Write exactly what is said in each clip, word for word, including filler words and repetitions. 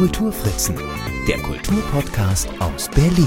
Kulturfritzen, der Kulturpodcast aus Berlin.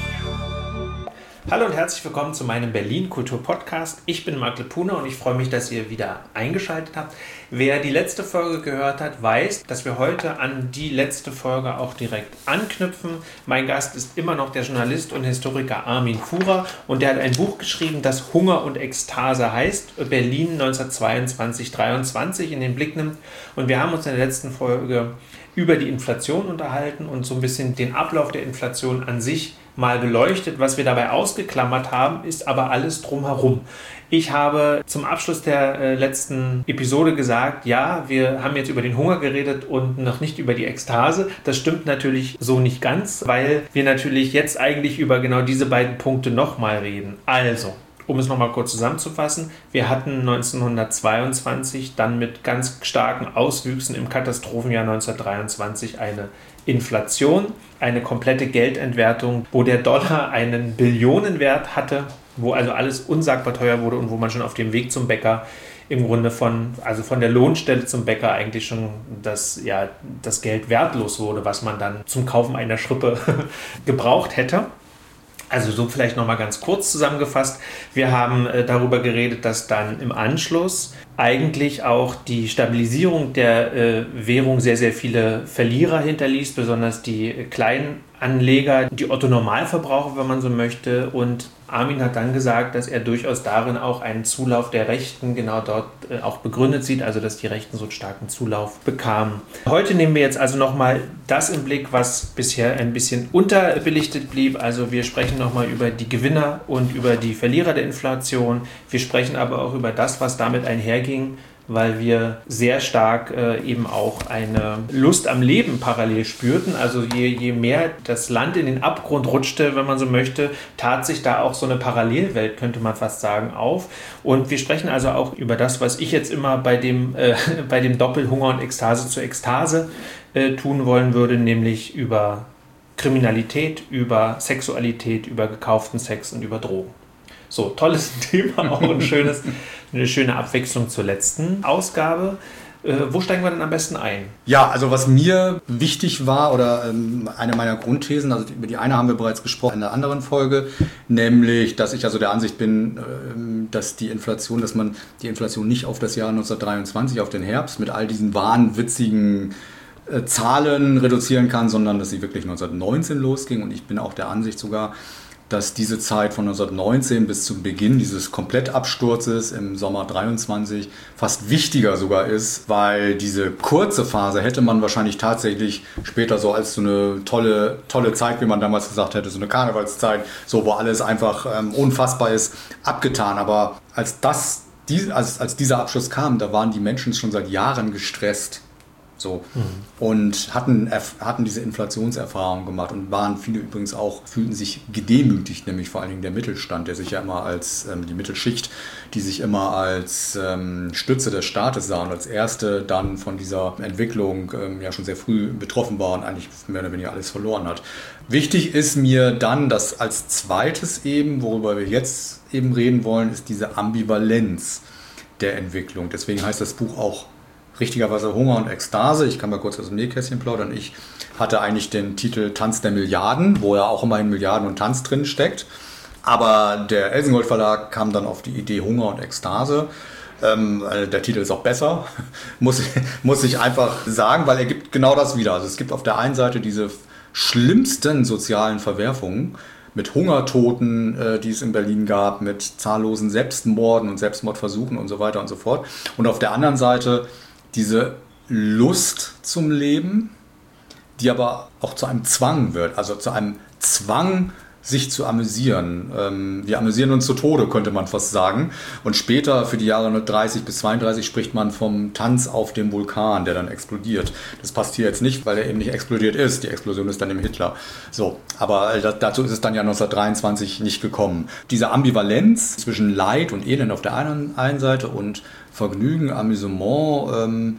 Hallo und herzlich willkommen zu meinem Berlin Kultur Podcast. Ich bin Marc Lepuna und ich freue mich, dass ihr wieder eingeschaltet habt. Wer die letzte Folge gehört hat, weiß, dass wir heute an die letzte Folge auch direkt anknüpfen. Mein Gast ist immer noch der Journalist und Historiker Armin Fuhrer und der hat ein Buch geschrieben, das Hunger und Ekstase heißt, Berlin neunzehnhundertzweiundzwanzig dreiundzwanzig in den Blick nimmt. Und wir haben uns in der letzten Folge über die Inflation unterhalten und so ein bisschen den Ablauf der Inflation an sich mal beleuchtet. Was wir dabei ausgeklammert haben, ist aber alles drumherum. Ich habe zum Abschluss der äh, letzten Episode gesagt, ja, wir haben jetzt über den Hunger geredet und noch nicht über die Ekstase. Das stimmt natürlich so nicht ganz, weil wir natürlich jetzt eigentlich über genau diese beiden Punkte nochmal reden. Also, um es nochmal kurz zusammenzufassen, wir hatten neunzehnhundertzweiundzwanzig dann mit ganz starken Auswüchsen im Katastrophenjahr neunzehnhundertdreiundzwanzig eine Inflation, eine komplette Geldentwertung, wo der Dollar einen Billionenwert hatte, wo also alles unsagbar teuer wurde und wo man schon auf dem Weg zum Bäcker im Grunde von, also von der Lohnstelle zum Bäcker eigentlich schon das, ja, das Geld wertlos wurde, was man dann zum Kaufen einer Schrippe gebraucht hätte. Also so vielleicht nochmal ganz kurz zusammengefasst. Wir haben äh, darüber geredet, dass dann im Anschluss eigentlich auch die Stabilisierung der äh, Währung sehr, sehr viele Verlierer hinterließ, besonders die Kleinanleger, die Otto-Normalverbraucher, wenn man so möchte. Und Armin hat dann gesagt, dass er durchaus darin auch einen Zulauf der Rechten genau dort äh, auch begründet sieht, also dass die Rechten so einen starken Zulauf bekamen. Heute nehmen wir jetzt also nochmal das im Blick, was bisher ein bisschen unterbelichtet blieb. Also wir sprechen nochmal über die Gewinner und über die Verlierer der Inflation. Wir sprechen aber auch über das, was damit einherging, weil wir sehr stark äh, eben auch eine Lust am Leben parallel spürten. Also je, je mehr das Land in den Abgrund rutschte, wenn man so möchte, tat sich da auch so eine Parallelwelt, könnte man fast sagen, auf. Und wir sprechen also auch über das, was ich jetzt immer bei dem, äh, bei dem Doppelhunger und Ekstase zu Ekstase äh, tun wollen würde, nämlich über Kriminalität, über Sexualität, über gekauften Sex und über Drogen. So, tolles Thema, auch ein schönes, eine schöne Abwechslung zur letzten Ausgabe. Äh, wo steigen wir denn am besten ein? Ja, also was mir wichtig war oder ähm, eine meiner Grundthesen, also über die eine haben wir bereits gesprochen in einer anderen Folge, nämlich, dass ich also der Ansicht bin, ähm, dass die Inflation, dass man die Inflation nicht auf das Jahr neunzehnhundertdreiundzwanzig, auf den Herbst mit all diesen wahnwitzigen äh, Zahlen reduzieren kann, sondern dass sie wirklich neunzehnhundertneunzehn losging. Und ich bin auch der Ansicht sogar, dass diese Zeit von neunzehnhundertneunzehn bis zum Beginn dieses Komplettabsturzes im Sommer dreiundzwanzig fast wichtiger sogar ist, weil diese kurze Phase hätte man wahrscheinlich tatsächlich später so als so eine tolle, tolle Zeit, wie man damals gesagt hätte, so eine Karnevalszeit, so wo alles einfach ähm, unfassbar ist, abgetan. Aber als, das, die, als, als dieser Abschluss kam, da waren die Menschen schon seit Jahren gestresst. So. Mhm. Und hatten, hatten diese Inflationserfahrung gemacht und waren viele übrigens auch, fühlten sich gedemütigt, nämlich vor allen Dingen der Mittelstand, der sich ja immer als, ähm, die Mittelschicht, die sich immer als ähm, Stütze des Staates sah und als erste dann von dieser Entwicklung ähm, ja schon sehr früh betroffen war und eigentlich mehr oder weniger alles verloren hat. Wichtig ist mir dann, dass als zweites eben, worüber wir jetzt eben reden wollen, ist diese Ambivalenz der Entwicklung. Deswegen heißt das Buch auch richtigerweise Hunger und Ekstase. Ich kann mal kurz aus dem Nähkästchen plaudern. Ich hatte eigentlich den Titel Tanz der Milliarden, wo ja auch immer in Milliarden und Tanz drin steckt. Aber der Elsengold Verlag kam dann auf die Idee Hunger und Ekstase. Ähm, der Titel ist auch besser, muss ich, muss ich einfach sagen, weil er gibt genau das wieder. Also es gibt auf der einen Seite diese schlimmsten sozialen Verwerfungen, mit Hungertoten, äh, die es in Berlin gab, mit zahllosen Selbstmorden und Selbstmordversuchen und so weiter und so fort. Und auf der anderen Seite diese Lust zum Leben, die aber auch zu einem Zwang wird, also zu einem Zwang, sich zu amüsieren. Ähm, wir amüsieren uns zu Tode, könnte man fast sagen. Und später, für die Jahre dreißig bis zweiunddreißig, spricht man vom Tanz auf dem Vulkan, der dann explodiert. Das passt hier jetzt nicht, weil er eben nicht explodiert ist. Die Explosion ist dann im Hitler. So, aber dazu ist es dann ja neunzehnhundertdreiundzwanzig nicht gekommen. Diese Ambivalenz zwischen Leid und Elend auf der einen, einen Seite und Vergnügen, Amüsement ähm,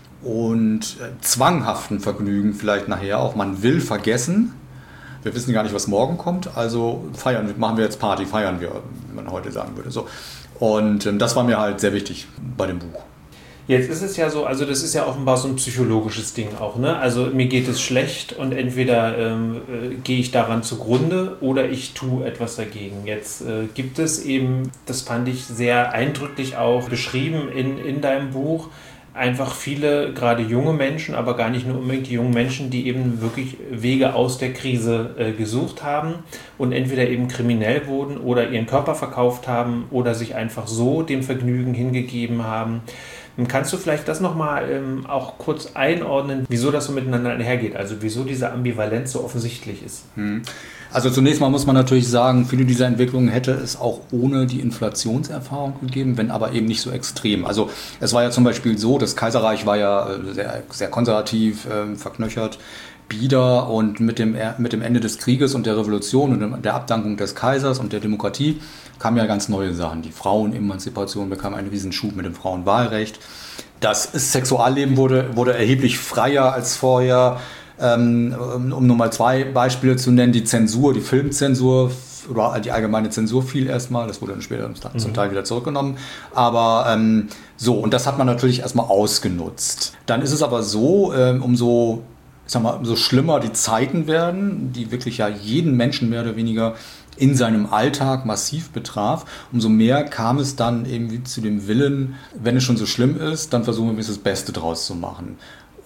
und äh, zwanghaften Vergnügen vielleicht nachher auch. Man will vergessen. Wir wissen gar nicht, was morgen kommt, also feiern, machen wir jetzt Party, feiern wir, wie man heute sagen würde. So. Und ähm, das war mir halt sehr wichtig bei dem Buch. Jetzt ist es ja so, also das ist ja offenbar so ein psychologisches Ding auch, ne? Also mir geht es schlecht und entweder ähm, äh, gehe ich daran zugrunde oder ich tue etwas dagegen. Jetzt äh, gibt es eben, das fand ich sehr eindrücklich auch beschrieben in, in deinem Buch, einfach viele, gerade junge Menschen, aber gar nicht nur unbedingt die jungen Menschen, die eben wirklich Wege aus der Krise äh, gesucht haben und entweder eben kriminell wurden oder ihren Körper verkauft haben oder sich einfach so dem Vergnügen hingegeben haben. Kannst du vielleicht das nochmal ähm, auch kurz einordnen, wieso das so miteinander einhergeht, also wieso diese Ambivalenz so offensichtlich ist? Also zunächst mal muss man natürlich sagen, viele dieser Entwicklungen hätte es auch ohne die Inflationserfahrung gegeben, wenn aber eben nicht so extrem. Also es war ja zum Beispiel so, das Kaiserreich war ja sehr, sehr konservativ, äh, verknöchert, bieder, und mit dem, mit dem Ende des Krieges und der Revolution und der Abdankung des Kaisers und der Demokratie kamen ja ganz neue Sachen. Die Frauenemanzipation bekam einen Riesenschub mit dem Frauenwahlrecht. Das Sexualleben wurde, wurde erheblich freier als vorher. Ähm, um nur mal zwei Beispiele zu nennen, die Zensur, die Filmzensur oder die allgemeine Zensur fiel erstmal, das wurde dann später mhm. zum Teil wieder zurückgenommen. Aber ähm, so, und das hat man natürlich erstmal ausgenutzt. Dann ist es aber so, ähm, umso, ich sag mal, umso schlimmer die Zeiten werden, die wirklich ja jeden Menschen mehr oder weniger in seinem Alltag massiv betraf, umso mehr kam es dann irgendwie zu dem Willen, wenn es schon so schlimm ist, dann versuchen wir das Beste draus zu machen.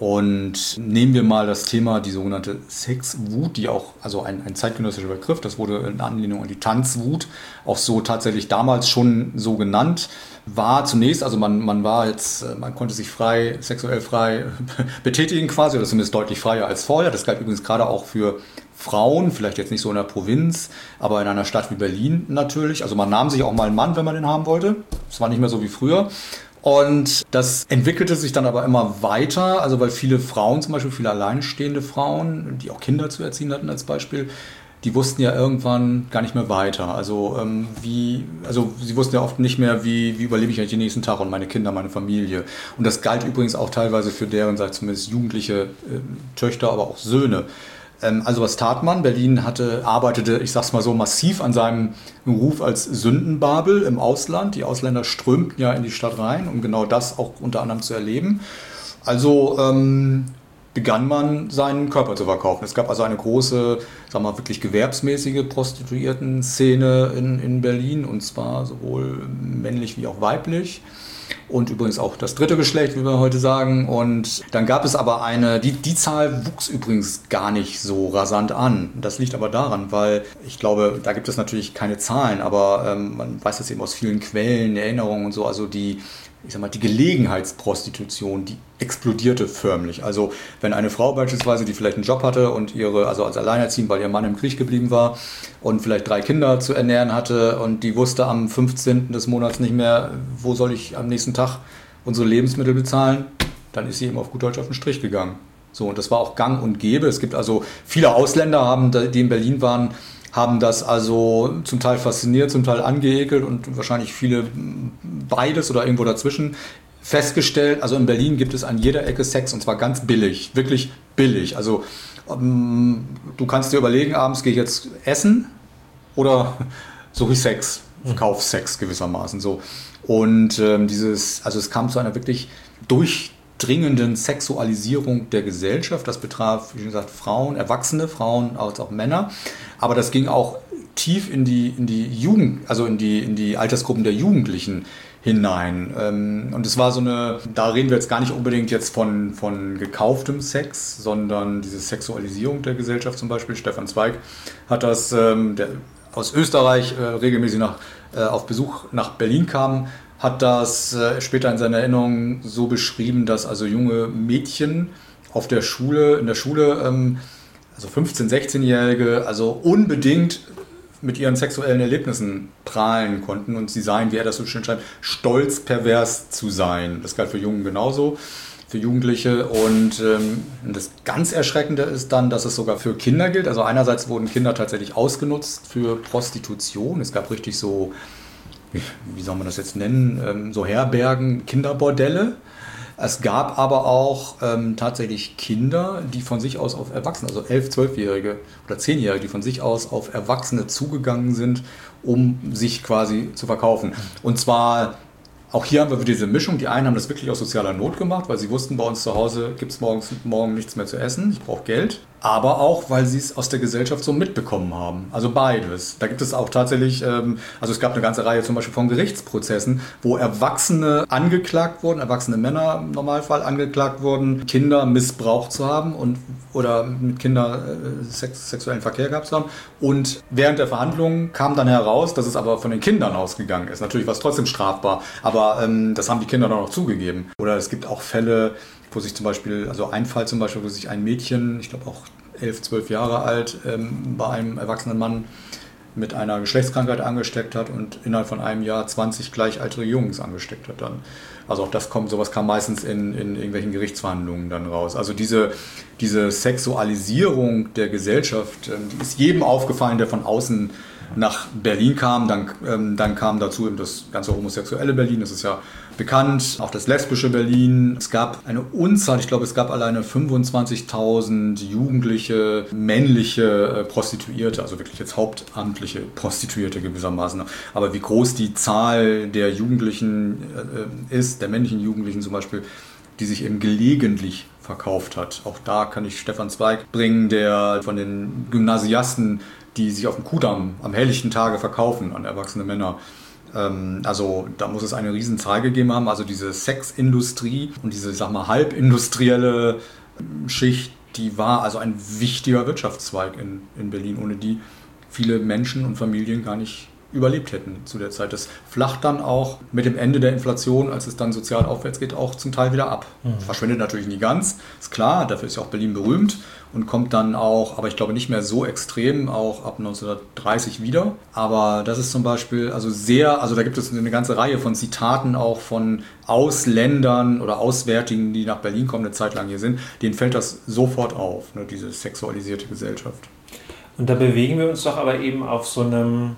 Und nehmen wir mal das Thema, die sogenannte Sexwut, die auch, also ein, ein zeitgenössischer Begriff, das wurde in Anlehnung an die Tanzwut auch so tatsächlich damals schon so genannt, war zunächst, also man, man war jetzt, man konnte sich frei, sexuell frei betätigen quasi, oder zumindest deutlich freier als vorher. Das galt übrigens gerade auch für Frauen, vielleicht jetzt nicht so in der Provinz, aber in einer Stadt wie Berlin natürlich. Also man nahm sich auch mal einen Mann, wenn man den haben wollte. Das war nicht mehr so wie früher. Und das entwickelte sich dann aber immer weiter, also weil viele Frauen, zum Beispiel viele alleinstehende Frauen, die auch Kinder zu erziehen hatten als Beispiel, die wussten ja irgendwann gar nicht mehr weiter. Also ähm, wie, also sie wussten ja oft nicht mehr, wie, wie überlebe ich eigentlich den nächsten Tag und meine Kinder, meine Familie. Und das galt übrigens auch teilweise für deren, sag ich zumindest, jugendliche äh, Töchter, aber auch Söhne. Also was tat man? Berlin hatte, arbeitete, ich sag's mal so, massiv an seinem Ruf als Sündenbabel im Ausland. Die Ausländer strömten ja in die Stadt rein, um genau das auch unter anderem zu erleben. Also ähm, begann man, seinen Körper zu verkaufen. Es gab also eine große, sagen wir mal, wirklich gewerbsmäßige Prostituierten-Szene in, in Berlin, und zwar sowohl männlich wie auch weiblich. Und übrigens auch das dritte Geschlecht, wie wir heute sagen. Und dann gab es aber eine, die, die Zahl wuchs übrigens gar nicht so rasant an. Das liegt aber daran, weil ich glaube, da gibt es natürlich keine Zahlen, aber ähm, man weiß das eben aus vielen Quellen, Erinnerungen und so, also die, ich sag mal, die Gelegenheitsprostitution, die explodierte förmlich. Also wenn eine Frau beispielsweise, die vielleicht einen Job hatte und ihre, also als Alleinerziehend, weil ihr Mann im Krieg geblieben war und vielleicht drei Kinder zu ernähren hatte und die wusste am fünfzehnten des Monats nicht mehr, wo soll ich am nächsten Tag unsere Lebensmittel bezahlen, dann ist sie eben auf gut Deutsch auf den Strich gegangen. So, und das war auch gang und gäbe. Es gibt also viele Ausländer, haben, die in Berlin waren, haben das also zum Teil fasziniert, zum Teil angeekelt und wahrscheinlich viele beides oder irgendwo dazwischen festgestellt. Also in Berlin gibt es an jeder Ecke Sex, und zwar ganz billig, wirklich billig. Also ähm, du kannst dir überlegen, abends gehe ich jetzt essen oder suche ich Sex, kauf Sex gewissermaßen so. Und ähm, dieses, also es kam zu einer wirklich durchdringenden Sexualisierung der Gesellschaft. Das betraf, wie gesagt, Frauen, erwachsene Frauen, als auch Männer. Aber das ging auch tief in die, in die Jugend, also in die, in die Altersgruppen der Jugendlichen hinein. Und es war so eine, da reden wir jetzt gar nicht unbedingt jetzt von, von gekauftem Sex, sondern diese Sexualisierung der Gesellschaft zum Beispiel. Stefan Zweig hat das, der aus Österreich regelmäßig nach, auf Besuch nach Berlin kam, hat das später in seiner Erinnerung so beschrieben, dass also junge Mädchen auf der Schule, in der Schule, also fünfzehn-, sechzehnjährige, also unbedingt mit ihren sexuellen Erlebnissen prahlen konnten, und sie seien, wie er das so schön schreibt, stolz pervers zu sein. Das galt für Jungen genauso, für Jugendliche. Und ähm, das ganz Erschreckende ist dann, dass es sogar für Kinder gilt. Also einerseits wurden Kinder tatsächlich ausgenutzt für Prostitution. Es gab richtig so, wie, wie soll man das jetzt nennen, ähm, so Herbergen, Kinderbordelle. Es gab aber auch ähm, tatsächlich Kinder, die von sich aus auf Erwachsene, also elf-, zwölfjährige oder zehnjährige, die von sich aus auf Erwachsene zugegangen sind, um sich quasi zu verkaufen. Und zwar Auch hier haben wir wieder diese Mischung. Die einen haben das wirklich aus sozialer Not gemacht, weil sie wussten, bei uns zu Hause gibt es morgen nichts mehr zu essen, ich brauche Geld. Aber auch, weil sie es aus der Gesellschaft so mitbekommen haben. Also beides. Da gibt es auch tatsächlich, ähm, also es gab eine ganze Reihe zum Beispiel von Gerichtsprozessen, wo Erwachsene angeklagt wurden, erwachsene Männer im Normalfall angeklagt wurden, Kinder missbraucht zu haben und oder mit Kindern äh, sex, sexuellen Verkehr gehabt zu haben. Und während der Verhandlungen kam dann heraus, dass es aber von den Kindern ausgegangen ist. Natürlich war es trotzdem strafbar, aber ähm, das haben die Kinder dann auch zugegeben. Oder es gibt auch Fälle, wo sich zum Beispiel, also ein Fall zum Beispiel, wo sich ein Mädchen, ich glaube auch elf, zwölf Jahre alt, ähm, bei einem erwachsenen Mann mit einer Geschlechtskrankheit angesteckt hat und innerhalb von einem Jahr zwanzig gleichaltrige Jungs angesteckt hat dann. Also auch das kommt, sowas kam meistens in, in irgendwelchen Gerichtsverhandlungen dann raus. Also diese, diese Sexualisierung der Gesellschaft, ähm, die ist jedem aufgefallen, der von außen nach Berlin kam. Dann, ähm, dann kam dazu eben das ganze homosexuelle Berlin, das ist ja bekannt, auch das lesbische Berlin. Es gab eine Unzahl, ich glaube, es gab alleine fünfundzwanzigtausend jugendliche, männliche äh, Prostituierte, also wirklich jetzt hauptamtliche Prostituierte gewissermaßen. Aber wie groß die Zahl der Jugendlichen äh, ist, der männlichen Jugendlichen zum Beispiel, die sich eben gelegentlich verkauft hat. Auch da kann ich Stefan Zweig bringen, der von den Gymnasiasten, die sich auf dem Kudamm am helllichten Tage verkaufen an erwachsene Männer. Ähm, also da muss es eine riesen Zahl gegeben haben. Also diese Sexindustrie und diese, ich sag mal, halbindustrielle Schicht, die war also ein wichtiger Wirtschaftszweig in, in Berlin, ohne die viele Menschen und Familien gar nicht überlebt hätten zu der Zeit. Das flacht dann auch mit dem Ende der Inflation, als es dann sozial aufwärts geht, auch zum Teil wieder ab. Mhm. Verschwindet natürlich nie ganz, ist klar, dafür ist ja auch Berlin berühmt und kommt dann auch, aber ich glaube nicht mehr so extrem, auch ab neunzehnhundertdreißig wieder. Aber das ist zum Beispiel, also sehr, also da gibt es eine ganze Reihe von Zitaten auch von Ausländern oder Auswärtigen, die nach Berlin kommen, eine Zeit lang hier sind, denen fällt das sofort auf, ne, diese sexualisierte Gesellschaft. Und da bewegen wir uns doch aber eben auf so einem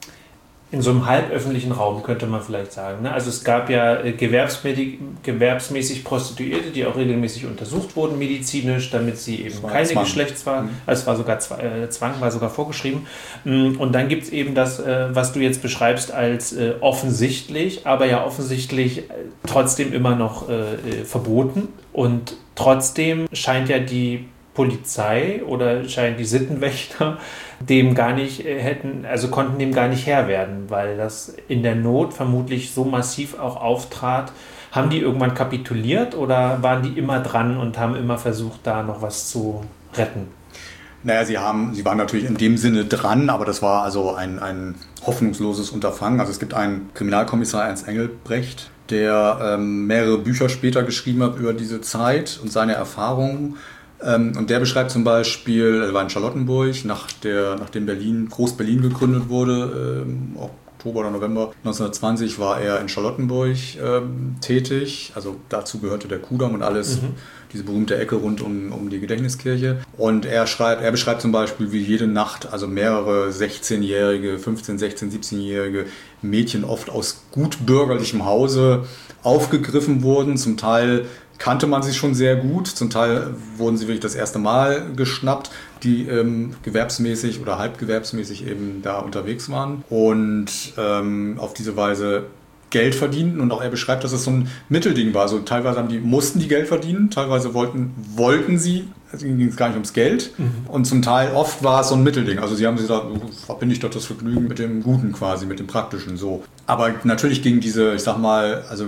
in so einem halböffentlichen Raum, könnte man vielleicht sagen. Also es gab ja gewerbsmäßig, gewerbsmäßig Prostituierte, die auch regelmäßig untersucht wurden, medizinisch, damit sie eben keine Zwang. Geschlechtswahl, also es war sogar Zwang, war sogar vorgeschrieben. Und dann gibt es eben das, was du jetzt beschreibst als offensichtlich, aber ja offensichtlich trotzdem immer noch verboten. Und trotzdem scheint ja die Polizei oder scheinen die Sittenwächter dem gar nicht hätten, also konnten dem gar nicht Herr werden, weil das in der Not vermutlich so massiv auch auftrat. Haben die irgendwann kapituliert oder waren die immer dran und haben immer versucht, da noch was zu retten? Naja, sie haben, sie waren natürlich in dem Sinne dran, aber das war also ein, ein hoffnungsloses Unterfangen. Also es gibt einen Kriminalkommissar Ernst Engelbrecht, der ähm, mehrere Bücher später geschrieben hat über diese Zeit und seine Erfahrungen. Und der beschreibt zum Beispiel, er war in Charlottenburg, nach der, nachdem Berlin, Groß-Berlin gegründet wurde, im Oktober oder November neunzehnhundertzwanzig war er in Charlottenburg ähm, tätig. Also dazu gehörte der Kudamm und alles, mhm. diese berühmte Ecke rund um, um die Gedächtniskirche. Und er schreibt, er beschreibt zum Beispiel, wie jede Nacht, also mehrere sechzehnjährige, fünfzehn-, sechzehn-, siebzehnjährige Mädchen oft aus gut bürgerlichem Hause aufgegriffen wurden, zum Teil kannte man sie schon sehr gut. Zum Teil wurden sie wirklich das erste Mal geschnappt, die ähm, gewerbsmäßig oder halbgewerbsmäßig eben da unterwegs waren und ähm, auf diese Weise Geld verdienten. Und auch er beschreibt, dass es so ein Mittelding war. Also teilweise haben die, mussten die Geld verdienen, teilweise wollten, wollten sie, also ging es gar nicht ums Geld. Mhm. Und zum Teil, oft war es so ein Mittelding. Also sie haben sich gesagt, verbinde ich doch das Vergnügen mit dem Guten quasi, mit dem Praktischen so. Aber natürlich ging diese, ich sag mal, also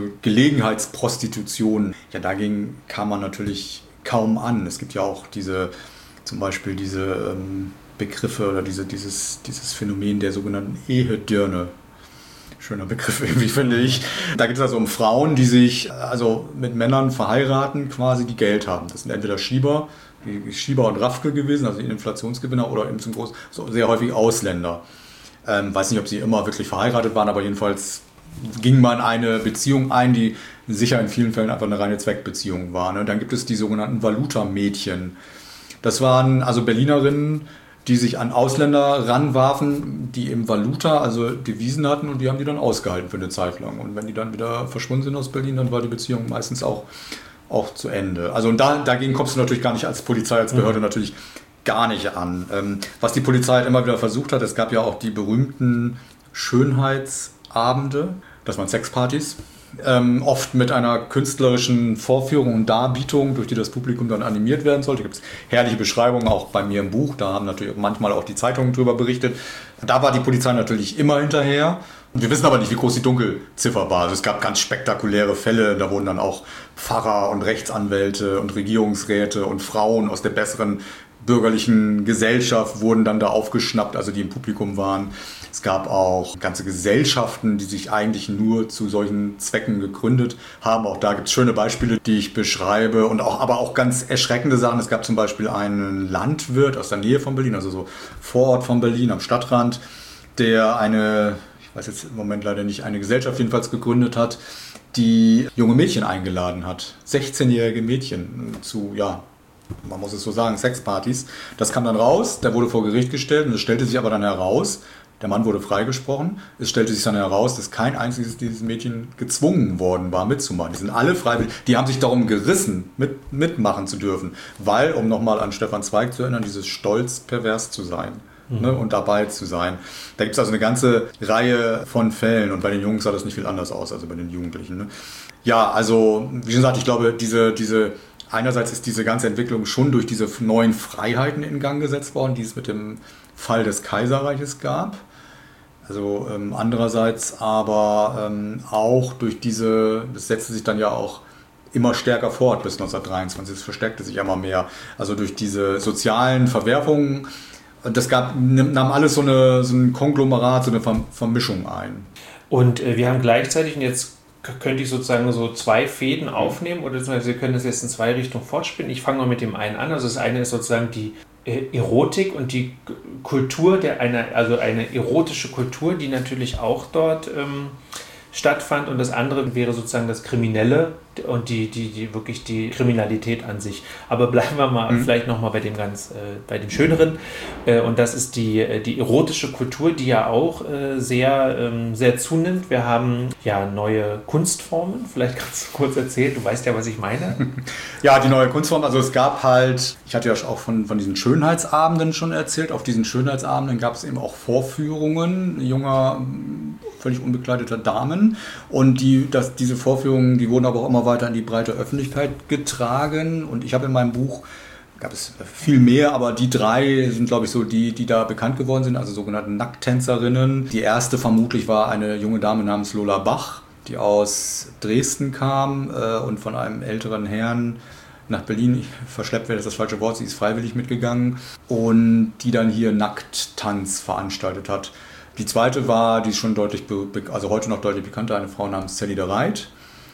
Gelegenheitsprostitution, ja dagegen kam man natürlich kaum an. Es gibt ja auch diese, zum Beispiel diese ähm, Begriffe oder diese, dieses, dieses Phänomen der sogenannten Ehedirne. Schöner Begriff irgendwie, finde ich. Da geht es also um Frauen, die sich also mit Männern verheiraten, quasi, die Geld haben. Das sind entweder Schieber, wie Schieber und Raffke gewesen, also die Inflationsgewinner, oder eben zum Groß, so sehr häufig Ausländer. Ähm, weiß nicht, ob sie immer wirklich verheiratet waren, aber jedenfalls ging man eine Beziehung ein, die sicher in vielen Fällen einfach eine reine Zweckbeziehung war. Ne? Dann gibt es die sogenannten Valuta-Mädchen. Das waren also Berlinerinnen, die sich an Ausländer ranwarfen, die eben Valuta, also Devisen hatten, und die haben die dann ausgehalten für eine Zeit lang. Und wenn die dann wieder verschwunden sind aus Berlin, dann war die Beziehung meistens auch, auch zu Ende. Also und da, dagegen kommst du natürlich gar nicht als Polizei, als Behörde mhm. natürlich gar nicht an. Ähm, was die Polizei halt immer wieder versucht hat, es gab ja auch die berühmten Schönheitsabende, das waren Sexpartys, ähm, oft mit einer künstlerischen Vorführung und Darbietung, durch die das Publikum dann animiert werden sollte. Da gibt es herrliche Beschreibungen, auch bei mir im Buch, da haben natürlich manchmal auch die Zeitungen drüber berichtet. Da war die Polizei natürlich immer hinterher. Wir wissen aber nicht, wie groß die Dunkelziffer war. Also es gab ganz spektakuläre Fälle, da wurden dann auch Pfarrer und Rechtsanwälte und Regierungsräte und Frauen aus der besseren bürgerlichen Gesellschaft wurden dann da aufgeschnappt, also die im Publikum waren. Es gab auch ganze Gesellschaften, die sich eigentlich nur zu solchen Zwecken gegründet haben. Auch da gibt es schöne Beispiele, die ich beschreibe, und auch, aber auch ganz erschreckende Sachen. Es gab zum Beispiel einen Landwirt aus der Nähe von Berlin, also so Vorort von Berlin am Stadtrand, der eine, ich weiß jetzt im Moment leider nicht, eine Gesellschaft jedenfalls gegründet hat, die junge Mädchen eingeladen hat. sechzehnjährige Mädchen zu, ja, man muss es so sagen, Sexpartys. Das kam dann raus, der wurde vor Gericht gestellt und es stellte sich aber dann heraus, der Mann wurde freigesprochen, es stellte sich dann heraus, dass kein einziges dieses Mädchen gezwungen worden war, mitzumachen. Die sind alle freiwillig, die haben sich darum gerissen, mit, mitmachen zu dürfen, weil, um nochmal an Stefan Zweig zu erinnern, dieses Stolz, pervers zu sein. Mhm. Ne, und dabei zu sein. Da gibt es also eine ganze Reihe von Fällen und bei den Jungs sah das nicht viel anders aus, also bei den Jugendlichen. Ne? Ja, also wie schon gesagt, ich glaube, diese, diese einerseits ist diese ganze Entwicklung schon durch diese neuen Freiheiten in Gang gesetzt worden, die es mit dem Fall des Kaiserreiches gab. Also ähm, andererseits aber ähm, auch durch diese, das setzte sich dann ja auch immer stärker fort bis neunzehnhundertdreiundzwanzig, es verstärkte sich immer mehr. Also durch diese sozialen Verwerfungen, das gab, nahm alles so, eine, so ein Konglomerat, so eine Vermischung ein. Und äh, wir haben gleichzeitig, und jetzt könnte ich sozusagen so zwei Fäden aufnehmen, oder Sie können das jetzt in zwei Richtungen fortspinnen. Ich fange mal mit dem einen an. Also das eine ist sozusagen die äh, Erotik und die Kultur, der eine, also eine erotische Kultur, die natürlich auch dort ähm, stattfand, und das andere wäre sozusagen das Kriminelle und die, die, die wirklich die Kriminalität an sich. Aber bleiben wir mal mhm. vielleicht nochmal bei dem ganz, äh, bei dem Schöneren, äh, und das ist die, die erotische Kultur, die ja auch äh, sehr, ähm, sehr zunimmt. Wir haben ja neue Kunstformen, vielleicht kannst du kurz erzählen, du weißt ja, was ich meine. Ja, die neue Kunstform, also es gab halt, ich hatte ja auch von, von diesen Schönheitsabenden schon erzählt, auf diesen Schönheitsabenden gab es eben auch Vorführungen junger, völlig unbekleideter Damen, und die, das, diese Vorführungen, die wurden aber auch immer weiter in die breite Öffentlichkeit getragen, und ich habe in meinem Buch, gab es viel mehr, aber die drei sind, glaube ich, so die, die da bekannt geworden sind, also sogenannte Nackttänzerinnen. Die erste vermutlich war eine junge Dame namens Lola Bach, die aus Dresden kam äh, und von einem älteren Herrn nach Berlin, verschleppt wäre das das falsche Wort, sie ist freiwillig mitgegangen, und die dann hier Nackttanz veranstaltet hat. Die zweite war, die ist schon deutlich, also heute noch deutlich bekannter, eine Frau namens Sally de Reit.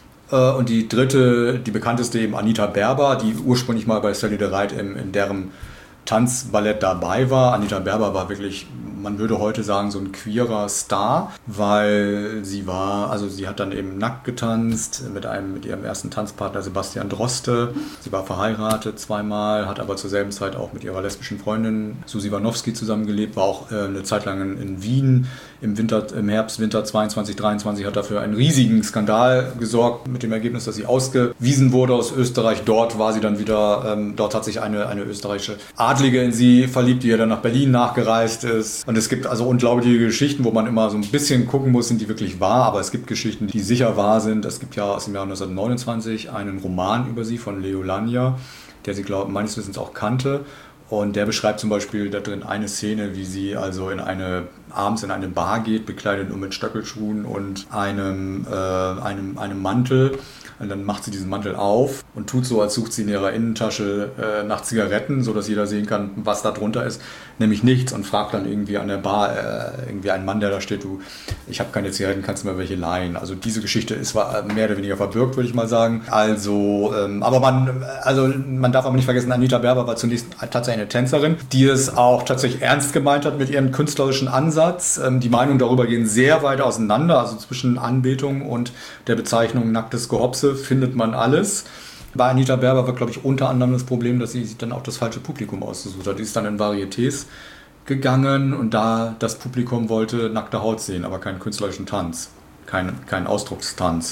Und die dritte, die bekannteste eben Anita Berber, die ursprünglich mal bei Sally de Reit in, in deren Tanzballett dabei war. Anita Berber war wirklich, man würde heute sagen, so ein queerer Star, weil sie war, also sie hat dann eben nackt getanzt mit einem, mit ihrem ersten Tanzpartner Sebastian Droste. Sie war verheiratet zweimal, hat aber zur selben Zeit auch mit ihrer lesbischen Freundin Susi Wanowski zusammengelebt, war auch äh, eine Zeit lang in, in Wien. Im Winter, im Herbst, Winter zweiundzwanzig, dreiundzwanzig hat dafür einen riesigen Skandal gesorgt, mit dem Ergebnis, dass sie ausgewiesen wurde aus Österreich. Dort war sie dann wieder, ähm, dort hat sich eine, eine österreichische Adlige in sie verliebt, die ja dann nach Berlin nachgereist ist. Und es gibt also unglaubliche Geschichten, wo man immer so ein bisschen gucken muss, sind die wirklich wahr, aber es gibt Geschichten, die sicher wahr sind. Es gibt ja aus dem Jahr neunzehnhundertneunundzwanzig einen Roman über sie von Leo Lanja, der sie, glaube ich, meines Wissens auch kannte. Und der beschreibt zum Beispiel da drin eine Szene, wie sie also in eine, abends in eine Bar geht, bekleidet nur mit Stöckelschuhen und einem, äh, einem, einem Mantel. Und dann macht sie diesen Mantel auf und tut so, als sucht sie in ihrer Innentasche äh, nach Zigaretten, sodass jeder sehen kann, was da drunter ist. Nämlich nichts, und fragt dann irgendwie an der Bar, äh, irgendwie einen Mann, der da steht, du, ich habe keine Zigaretten, kannst du mir welche leihen? Also diese Geschichte ist zwar mehr oder weniger verbürgt, würde ich mal sagen. Also, ähm, aber man, also man darf aber nicht vergessen, Anita Berber war zunächst tatsächlich eine Tänzerin, die es auch tatsächlich ernst gemeint hat mit ihrem künstlerischen Ansatz. Ähm, die Meinungen darüber gehen sehr weit auseinander, also zwischen Anbetung und der Bezeichnung nacktes Gehopse findet man alles. Bei Anita Berber war, glaube ich, unter anderem das Problem, dass sie sich dann auch das falsche Publikum ausgesucht hat. Die ist dann in Varietés gegangen, und da das Publikum wollte nackte Haut sehen, aber keinen künstlerischen Tanz, keinen keinen Ausdruckstanz.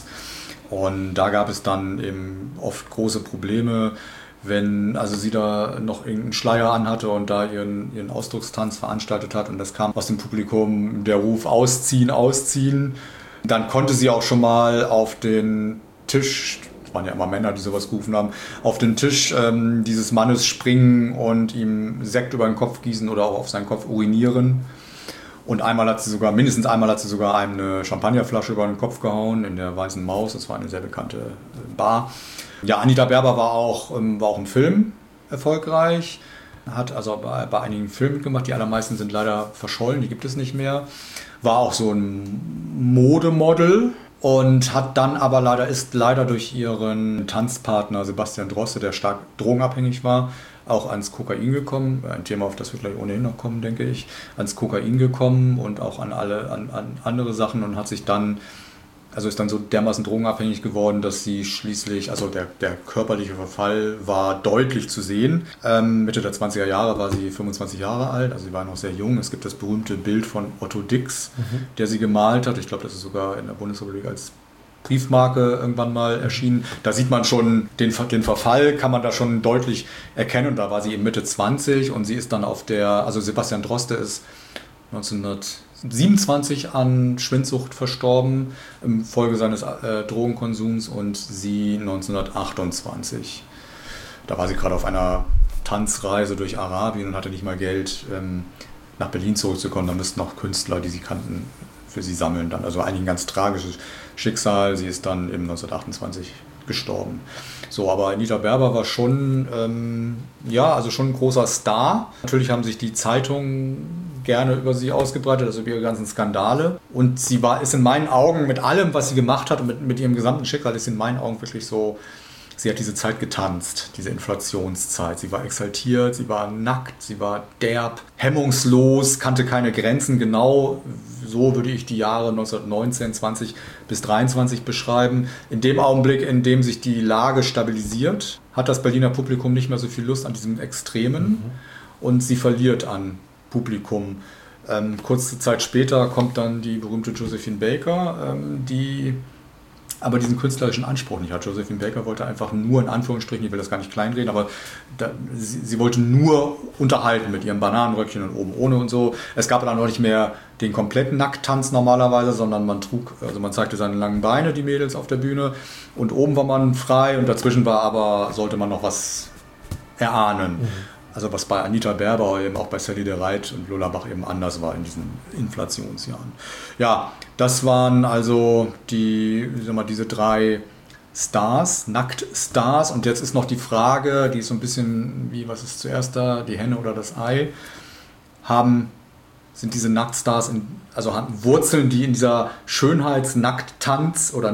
Und da gab es dann eben oft große Probleme, wenn also sie da noch irgendeinen Schleier anhatte und da ihren, ihren Ausdruckstanz veranstaltet hat, und das kam aus dem Publikum der Ruf ausziehen, ausziehen. Dann konnte sie auch schon mal auf den Tisch, es waren ja immer Männer, die sowas gerufen haben, auf den Tisch ähm, dieses Mannes springen und ihm Sekt über den Kopf gießen oder auch auf seinen Kopf urinieren. Und einmal hat sie sogar, mindestens einmal hat sie sogar einem eine Champagnerflasche über den Kopf gehauen in der Weißen Maus. Das war eine sehr bekannte Bar. Ja, Anita Berber war auch, war auch im Film erfolgreich. Hat also bei, bei einigen Filmen mitgemacht. Die allermeisten sind leider verschollen, die gibt es nicht mehr. War auch so ein Modemodel. Und hat dann aber leider, ist leider durch ihren Tanzpartner Sebastian Droste, der stark drogenabhängig war, auch ans Kokain gekommen. Ein Thema, auf das wir gleich ohnehin noch kommen, denke ich. Ans Kokain gekommen und auch an alle an, an andere Sachen und hat sich dann, also ist dann so dermaßen drogenabhängig geworden, dass sie schließlich, also der, der körperliche Verfall war deutlich zu sehen. Ähm, Mitte der zwanziger Jahre war sie fünfundzwanzig Jahre alt, also sie war noch sehr jung. Es gibt das berühmte Bild von Otto Dix, mhm. der sie gemalt hat. Ich glaube, das ist sogar in der Bundesrepublik als Briefmarke irgendwann mal erschienen. Da sieht man schon den, den Verfall, kann man da schon deutlich erkennen. Und da war sie eben Mitte zwanzig und sie ist dann auf der, also Sebastian Droste ist neunzehnhundertsiebenundzwanzig an Schwindsucht verstorben im Folge seines äh, Drogenkonsums und sie neunzehnhundertachtundzwanzig. Da war sie gerade auf einer Tanzreise durch Arabien und hatte nicht mal Geld, ähm, nach Berlin zurückzukommen. Da müssten auch Künstler, die sie kannten, für sie sammeln dann. Also eigentlich ein ganz tragisches Schicksal. Sie ist dann eben neunzehnhundertachtundzwanzig gestorben. So, aber Anita Berber war schon, ähm, ja, also schon ein großer Star. Natürlich haben sich die Zeitungen gerne über sie ausgebreitet, also über ihre ganzen Skandale. Und sie war, ist in meinen Augen mit allem, was sie gemacht hat und mit, mit ihrem gesamten Schicksal, ist in meinen Augen wirklich so, sie hat diese Zeit getanzt, diese Inflationszeit. Sie war exaltiert, sie war nackt, sie war derb, hemmungslos, kannte keine Grenzen. Genau so würde ich die Jahre neunzehnhundertneunzehn, zwanzig bis dreiundzwanzig beschreiben. In dem Augenblick, in dem sich die Lage stabilisiert, hat das Berliner Publikum nicht mehr so viel Lust an diesem Extremen mhm. und sie verliert an Publikum. Ähm, kurze Zeit später kommt dann die berühmte Josephine Baker, ähm, die aber diesen künstlerischen Anspruch nicht hat. Josephine Baker wollte einfach nur, in Anführungsstrichen, ich will das gar nicht kleinreden, aber da, sie, sie wollte nur unterhalten mit ihrem Bananenröckchen und oben ohne und so. Es gab dann auch nicht mehr den kompletten Nackttanz normalerweise, sondern man trug, also man zeigte seine langen Beine, die Mädels auf der Bühne, und oben war man frei und dazwischen war aber, sollte man noch was erahnen. Mhm. Also was bei Anita Berber, eben auch bei Sally de Reit und Lola Bach eben anders war in diesen Inflationsjahren. Ja, das waren also die, sag mal, diese drei Stars, Nacktstars. Und jetzt ist noch die Frage, die ist so ein bisschen wie, was ist zuerst da, die Henne oder das Ei? Haben, sind diese Nacktstars, in, also haben Wurzeln, die in dieser Schönheits-Nackttanz- oder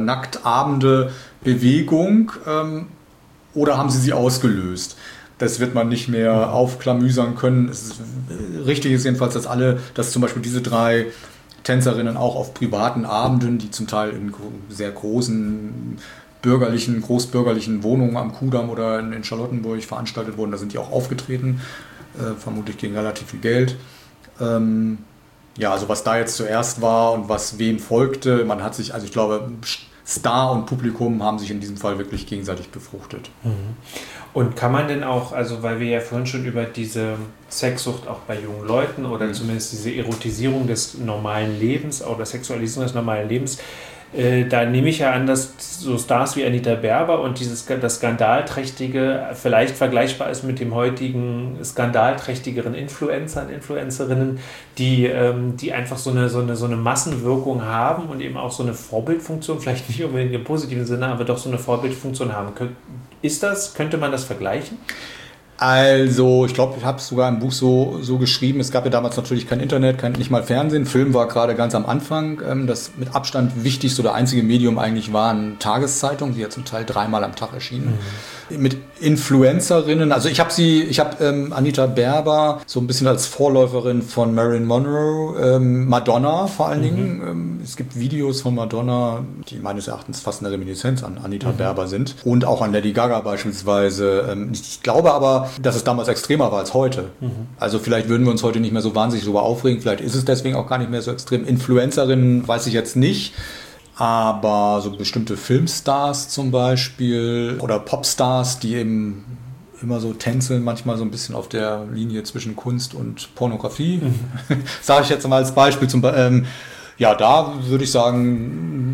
Nacktabende-Bewegung ähm, oder haben sie sie ausgelöst? Das wird man nicht mehr aufklamüsern können. Es ist, richtig ist jedenfalls, dass alle, dass zum Beispiel diese drei Tänzerinnen auch auf privaten Abenden, die zum Teil in sehr großen bürgerlichen, großbürgerlichen Wohnungen am Kudamm oder in, in Charlottenburg veranstaltet wurden, da sind die auch aufgetreten, äh, vermutlich gegen relativ viel Geld. Ähm, ja, also was da jetzt zuerst war und was wem folgte, man hat sich, also ich glaube, Star und Publikum haben sich in diesem Fall wirklich gegenseitig befruchtet. Mhm. Und kann man denn auch, also weil wir ja vorhin schon über diese Sexsucht auch bei jungen Leuten oder mhm. zumindest diese Erotisierung des normalen Lebens oder Sexualisierung des normalen Lebens, äh, da nehme ich ja an, dass so Stars wie Anita Berber und dieses das Skandalträchtige vielleicht vergleichbar ist mit dem heutigen skandalträchtigeren Influencern, Influencerinnen, die, ähm, die einfach so eine, so, eine, so eine Massenwirkung haben und eben auch so eine Vorbildfunktion, vielleicht nicht unbedingt im positiven Sinne, aber doch so eine Vorbildfunktion haben. Ist das, könnte man das vergleichen? Also, ich glaube, ich habe es sogar im Buch so, so geschrieben. Es gab ja damals natürlich kein Internet, kein, nicht mal Fernsehen. Film war gerade ganz am Anfang. Das mit Abstand wichtigste oder einzige Medium eigentlich waren Tageszeitungen, die ja zum Teil dreimal am Tag erschienen. Mhm. Mit Influencerinnen, also ich habe sie, ich habe ähm, Anita Berber so ein bisschen als Vorläuferin von Marilyn Monroe, ähm, Madonna vor allen mhm. Dingen. Ähm, es gibt Videos von Madonna, die meines Erachtens fast eine Reminiszenz an Anita mhm. Berber sind. Und auch an Lady Gaga beispielsweise. Ähm, ich glaube aber, dass es damals extremer war als heute. Mhm. Also vielleicht würden wir uns heute nicht mehr so wahnsinnig darüber aufregen. Vielleicht ist es deswegen auch gar nicht mehr so extrem. Influencerinnen weiß ich jetzt nicht. Aber so bestimmte Filmstars zum Beispiel oder Popstars, die eben immer so tänzeln, manchmal so ein bisschen auf der Linie zwischen Kunst und Pornografie, mhm. sage ich jetzt mal als Beispiel. Zum, ähm, ja, da würde ich sagen,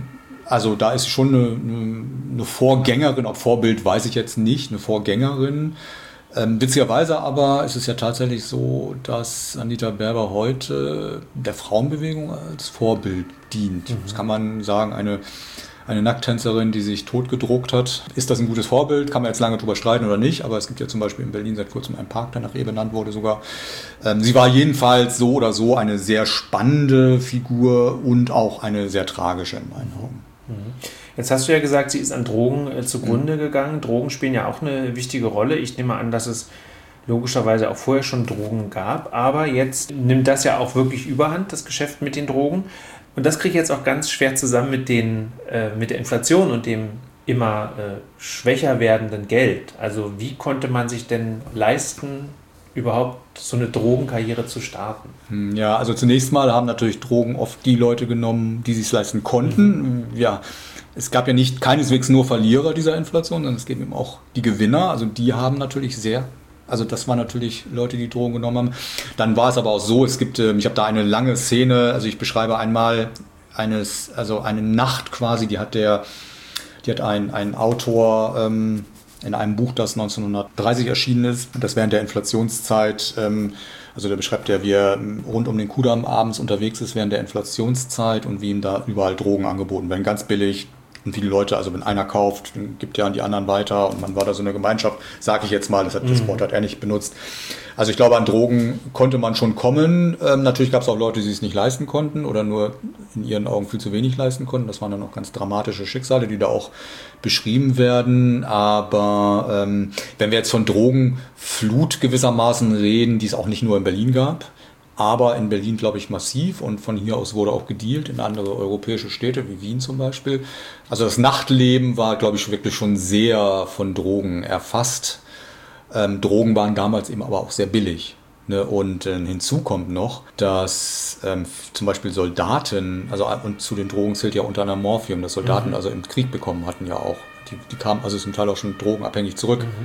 Also da ist schon eine, eine Vorgängerin, ob Vorbild weiß ich jetzt nicht, eine Vorgängerin. Ähm, witzigerweise aber ist es ja tatsächlich so, dass Anita Berber heute der Frauenbewegung als Vorbild dient. Mhm. Das kann man sagen, eine, eine Nackttänzerin, die sich totgedruckt hat. Ist das ein gutes Vorbild? Kann man jetzt lange drüber streiten oder nicht, aber es gibt ja zum Beispiel in Berlin seit kurzem einen Park, der nach ihr benannt wurde sogar. Ähm, sie war jedenfalls so oder so eine sehr spannende Figur und auch eine sehr tragische in meinen Augen. Jetzt hast du ja gesagt, sie ist an Drogen äh, zugrunde mhm. gegangen. Drogen spielen ja auch eine wichtige Rolle. Ich nehme an, dass es logischerweise auch vorher schon Drogen gab. Aber jetzt nimmt das ja auch wirklich überhand, das Geschäft mit den Drogen. Und das kriege ich jetzt auch ganz schwer zusammen mit, den, äh, mit der Inflation und dem immer äh, schwächer werdenden Geld. Also wie konnte man sich denn leisten, überhaupt so eine Drogenkarriere zu starten? Ja, also zunächst mal haben natürlich Drogen oft die Leute genommen, die sich es leisten konnten. Mhm. Ja, es gab ja nicht keineswegs nur Verlierer dieser Inflation, sondern es gab eben auch die Gewinner. Also die haben natürlich sehr, also das waren natürlich Leute, die Drogen genommen haben. Dann war es aber auch so, es gibt, ich habe da eine lange Szene, also ich beschreibe einmal eines, also eine Nacht quasi, die hat der, die hat ein, ein Autor ähm, in einem Buch, das neunzehnhundertdreißig erschienen ist, das während der Inflationszeit, ähm, also da beschreibt er, wie er rund um den Kudamm abends unterwegs ist während der Inflationszeit und wie ihm da überall Drogen angeboten werden, ganz billig. Und viele Leute, also wenn einer kauft, dann gibt er an die anderen weiter und man war da so eine Gemeinschaft, sage ich jetzt mal, das, hat, das Wort hat er nicht benutzt. Also ich glaube, an Drogen konnte man schon kommen. Ähm, natürlich gab es auch Leute, die es nicht leisten konnten oder nur in ihren Augen viel zu wenig leisten konnten. Das waren dann auch ganz dramatische Schicksale, die da auch beschrieben werden. Aber ähm, wenn wir jetzt von Drogenflut gewissermaßen reden, die es auch nicht nur in Berlin gab, aber in Berlin, glaube ich, massiv und von hier aus wurde auch gedealt in andere europäische Städte, wie Wien zum Beispiel. Also das Nachtleben war, glaube ich, wirklich schon sehr von Drogen erfasst. Ähm, Drogen waren damals eben aber auch sehr billig. Ne? Und äh, hinzu kommt noch, dass ähm, zum Beispiel Soldaten, also und zu den Drogen zählt ja unter anderem Morphium, dass Soldaten mhm. also im Krieg bekommen hatten ja auch. Die, die kamen also zum Teil auch schon drogenabhängig zurück. Mhm.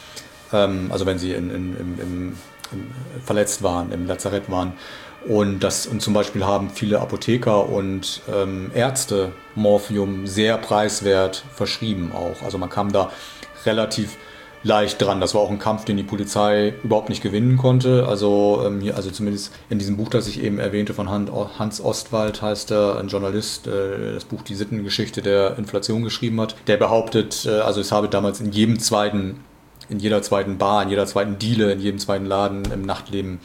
Ähm, also wenn sie in, in, im, im verletzt waren, im Lazarett waren. Und, das, und zum Beispiel haben viele Apotheker und ähm, Ärzte Morphium sehr preiswert verschrieben auch. Also man kam da relativ leicht dran. Das war auch ein Kampf, den die Polizei überhaupt nicht gewinnen konnte. Also, ähm, hier, also zumindest in diesem Buch, das ich eben erwähnte, von Hans Ostwald heißt er, ein Journalist, äh, das Buch Die Sittengeschichte der Inflation geschrieben hat. Der behauptet, äh, also es habe damals in jedem zweiten in jeder zweiten Bar, in jeder zweiten Diele, in jedem zweiten Laden im Nachtleben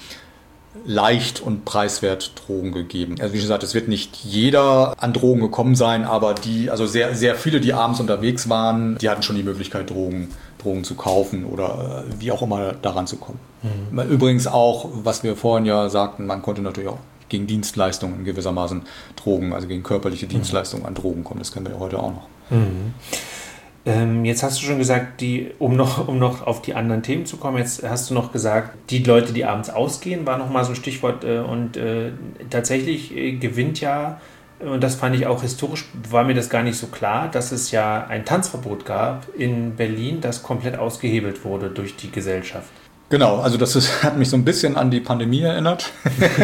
leicht und preiswert Drogen gegeben. Also wie gesagt, es wird nicht jeder an Drogen gekommen sein, aber die, also sehr, sehr viele, die abends unterwegs waren, die hatten schon die Möglichkeit, Drogen, Drogen zu kaufen oder äh, wie auch immer daran zu kommen. Mhm. Übrigens auch, was wir vorhin ja sagten, man konnte natürlich auch gegen Dienstleistungen gewissermaßen Drogen, also gegen körperliche Dienstleistungen an Drogen kommen. Das kennen wir ja heute auch noch. Mhm. Ähm, jetzt hast du schon gesagt, die, um noch, um noch auf die anderen Themen zu kommen, jetzt hast du noch gesagt, die Leute, die abends ausgehen, war nochmal so ein Stichwort. Äh, und äh, tatsächlich äh, gewinnt ja, und das fand ich auch historisch, war mir das gar nicht so klar, dass es ja ein Tanzverbot gab in Berlin, das komplett ausgehebelt wurde durch die Gesellschaft. Genau, also das ist, hat mich so ein bisschen an die Pandemie erinnert,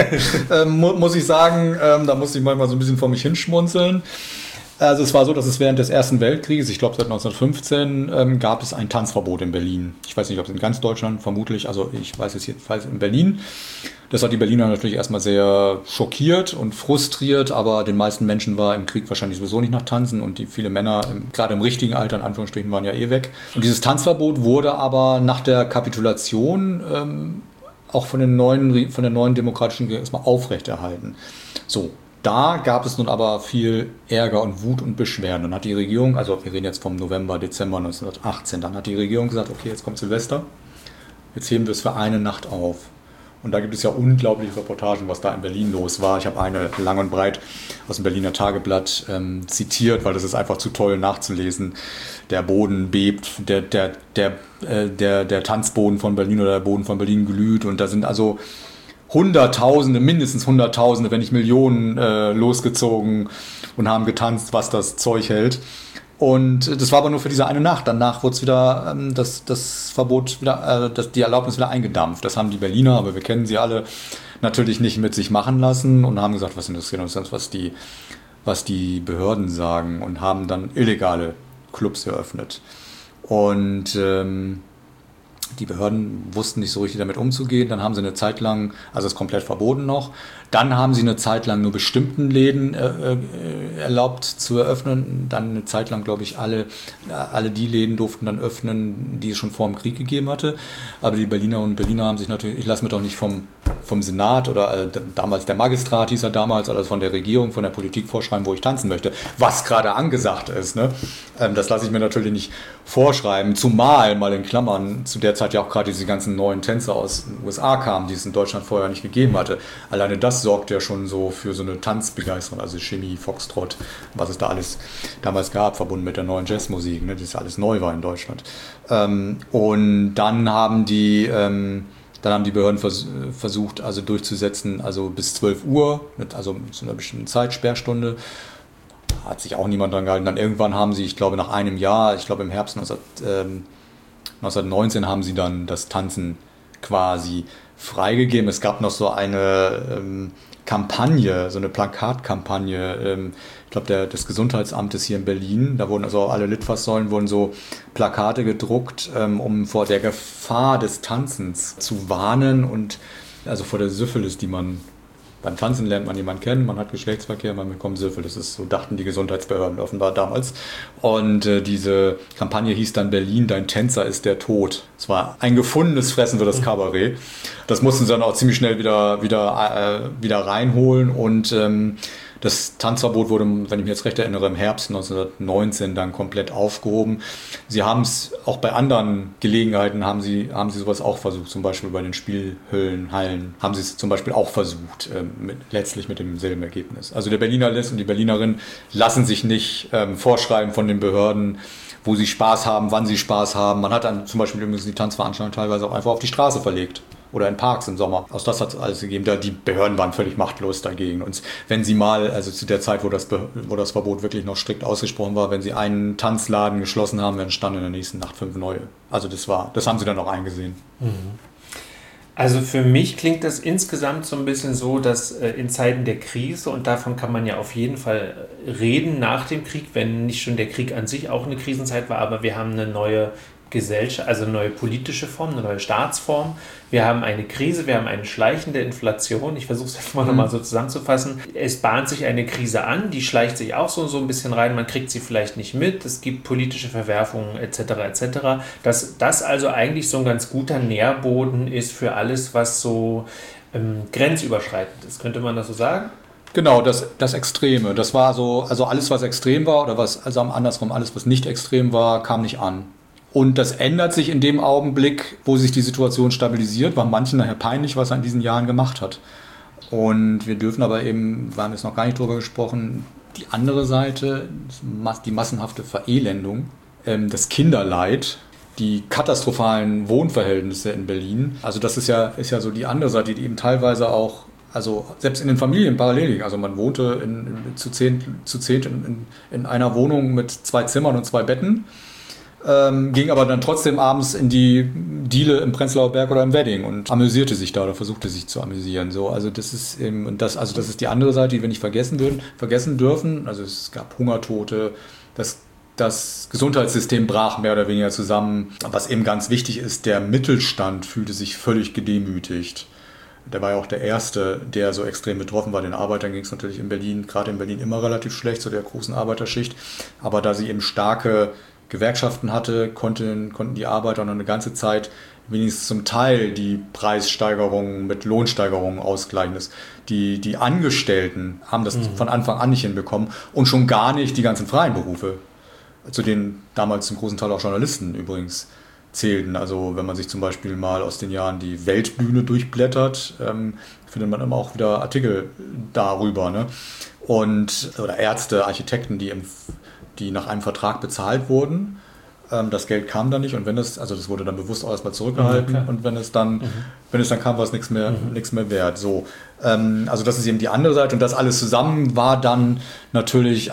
ähm, mu- muss ich sagen. Ähm, da musste ich manchmal so ein bisschen vor mich hinschmunzeln. Also es war so, dass es während des Ersten Weltkrieges, ich glaube seit neunzehnhundertfünfzehn, ähm, gab es ein Tanzverbot in Berlin. Ich weiß nicht, ob es in ganz Deutschland, vermutlich, also ich weiß es jedenfalls in Berlin. Das hat die Berliner natürlich erstmal sehr schockiert und frustriert, aber den meisten Menschen war im Krieg wahrscheinlich sowieso nicht nach Tanzen und die viele Männer, im, gerade im richtigen Alter, in Anführungsstrichen, waren ja eh weg. Und dieses Tanzverbot wurde aber nach der Kapitulation ähm, auch von, den neuen, von der neuen demokratischen Regierung erstmal aufrechterhalten. So. Da gab es nun aber viel Ärger und Wut und Beschwerden. Dann hat die Regierung, also wir reden jetzt vom November, Dezember neunzehnhundertachtzehn, dann hat die Regierung gesagt, okay, jetzt kommt Silvester, jetzt heben wir es für eine Nacht auf. Und da gibt es ja unglaubliche Reportagen, was da in Berlin los war. Ich habe eine lang und breit aus dem Berliner Tageblatt ähm, zitiert, weil das ist einfach zu toll nachzulesen. Der Boden bebt, der, der, der, äh, der, der Tanzboden von Berlin oder der Boden von Berlin glüht. Und da sind also Hunderttausende, mindestens Hunderttausende, wenn nicht Millionen äh, losgezogen und haben getanzt, was das Zeug hält. Und das war aber nur für diese eine Nacht. Danach wurde es wieder ähm, das, das Verbot, wieder, äh, das, die Erlaubnis wieder eingedampft. Das haben die Berliner, aber wir kennen sie alle, natürlich nicht mit sich machen lassen und haben gesagt, was interessiert uns das, was die, was die Behörden sagen und haben dann illegale Clubs eröffnet. Und ähm, die Behörden wussten nicht so richtig damit umzugehen. Dann haben sie eine Zeit lang, also es ist komplett verboten noch, dann haben sie eine Zeit lang nur bestimmten Läden äh, äh, erlaubt zu eröffnen. Dann eine Zeit lang, glaube ich, alle, alle die Läden durften dann öffnen, die es schon vor dem Krieg gegeben hatte. Aber die Berliner und Berliner haben sich natürlich, ich lasse mir doch nicht vom, vom Senat oder äh, damals der Magistrat hieß er damals, also von der Regierung, von der Politik vorschreiben, wo ich tanzen möchte, was gerade angesagt ist. Ne? Ähm, das lasse ich mir natürlich nicht vorschreiben, zumal mal in Klammern zu der Zeit ja auch gerade diese ganzen neuen Tänzer aus den U S A kamen, die es in Deutschland vorher nicht gegeben hatte. Alleine das sorgt ja schon so für so eine Tanzbegeisterung, also Chemie, Foxtrot, was es da alles damals gab, verbunden mit der neuen Jazzmusik, ne, das alles neu war in Deutschland. Ähm, und dann haben die, ähm, dann haben die Behörden vers- versucht, also durchzusetzen, also bis zwölf Uhr, mit, also zu einer bestimmten Zeit, Sperrstunde. Hat sich auch niemand dran gehalten. Dann irgendwann haben sie, ich glaube nach einem Jahr, ich glaube im Herbst neunzehnhundertneunzehn haben sie dann das Tanzen quasi freigegeben. Es gab noch so eine ähm, Kampagne, so eine Plakatkampagne, ähm, ich glaube der, des Gesundheitsamtes hier in Berlin. Da wurden also alle Litfaßsäulen wurden so Plakate gedruckt, ähm, um vor der Gefahr des Tanzens zu warnen und also vor der Syphilis, die man beim Tanzen lernt man jemanden kennen, man hat Geschlechtsverkehr, man bekommt Syphilis. Das ist so, dachten die Gesundheitsbehörden offenbar damals. Und äh, diese Kampagne hieß dann Berlin, dein Tänzer ist der Tod. Es war ein gefundenes Fressen für das Kabarett. Das mussten sie dann auch ziemlich schnell wieder, wieder, äh, wieder reinholen. Und ähm, das Tanzverbot wurde, wenn ich mich jetzt recht erinnere, im Herbst neunzehnhundertneunzehn dann komplett aufgehoben. Sie haben es auch bei anderen Gelegenheiten, haben sie, haben sie sowas auch versucht, zum Beispiel bei den Spielhöllen, Hallen, haben sie es zum Beispiel auch versucht, ähm, mit, letztlich mit demselben Ergebnis. Also der Berliner lässt und die Berlinerin lassen sich nicht ähm, vorschreiben von den Behörden, wo sie Spaß haben, wann sie Spaß haben. Man hat dann zum Beispiel übrigens die Tanzveranstaltung teilweise auch einfach auf die Straße verlegt. Oder in Parks im Sommer. Auch das hat es alles gegeben. Da die Behörden waren völlig machtlos dagegen. Und wenn sie mal, also zu der Zeit, wo das, wo das Verbot wirklich noch strikt ausgesprochen war, wenn sie einen Tanzladen geschlossen haben, dann standen in der nächsten Nacht fünf neue. Also das war, das haben sie dann auch eingesehen. Also für mich klingt das insgesamt so ein bisschen so, dass äh, in Zeiten der Krise, und davon kann man ja auf jeden Fall reden nach dem Krieg, wenn nicht schon der Krieg an sich auch eine Krisenzeit war, aber wir haben eine neue Gesellschaft, also eine neue politische Form, eine neue Staatsform. Wir haben eine Krise, wir haben eine schleichende Inflation. Ich versuche es jetzt mal mhm. nochmal so zusammenzufassen. Es bahnt sich eine Krise an, die schleicht sich auch so, so ein bisschen rein. Man kriegt sie vielleicht nicht mit. Es gibt politische Verwerfungen et cetera et cetera. Dass das also eigentlich so ein ganz guter Nährboden ist für alles, was so ähm, grenzüberschreitend ist. Könnte man das so sagen? Genau, das, das Extreme. Das war so, also alles, was extrem war oder was, also andersrum, alles, was nicht extrem war, kam nicht an. Und das ändert sich in dem Augenblick, wo sich die Situation stabilisiert, war manchen nachher peinlich, was er in diesen Jahren gemacht hat. Und wir dürfen aber eben, wir haben jetzt noch gar nicht drüber gesprochen, die andere Seite, die massenhafte Verelendung, das Kinderleid, die katastrophalen Wohnverhältnisse in Berlin. Also das ist ja, ist ja so die andere Seite, die eben teilweise auch, also selbst in den Familien parallel liegen. Also man wohnte in, in, zu zehn, zu zehn in, in einer Wohnung mit zwei Zimmern und zwei Betten. Ähm, ging aber dann trotzdem abends in die Diele im Prenzlauer Berg oder im Wedding und amüsierte sich da oder versuchte sich zu amüsieren. So, also das ist eben, das, also das ist die andere Seite, die wir nicht vergessen würden, vergessen dürfen. Also es gab Hungertote, das, das Gesundheitssystem brach mehr oder weniger zusammen. Was eben ganz wichtig ist, der Mittelstand fühlte sich völlig gedemütigt. Der war ja auch der Erste, der so extrem betroffen war. Den Arbeitern ging es natürlich in Berlin, gerade in Berlin immer relativ schlecht, so der großen Arbeiterschicht. Aber da sie eben starke Gewerkschaften hatte, konnten, konnten die Arbeiter noch eine ganze Zeit wenigstens zum Teil die Preissteigerungen mit Lohnsteigerungen ausgleichen. Das, die, die Angestellten haben das mhm. von Anfang an nicht hinbekommen und schon gar nicht die ganzen freien Berufe, zu denen damals zum großen Teil auch Journalisten übrigens zählten. Also wenn man sich zum Beispiel mal aus den Jahren die Weltbühne durchblättert, ähm, findet man immer auch wieder Artikel darüber. Ne? Und, oder Ärzte, Architekten, die im die nach einem Vertrag bezahlt wurden. Ähm, das Geld kam dann nicht und wenn es, also das wurde dann bewusst auch erstmal zurückgehalten mhm, und wenn es dann, mhm. wenn es dann kam, war es nichts mehr, mhm. nichts mehr wert. So, ähm, also das ist eben die andere Seite und das alles zusammen war dann natürlich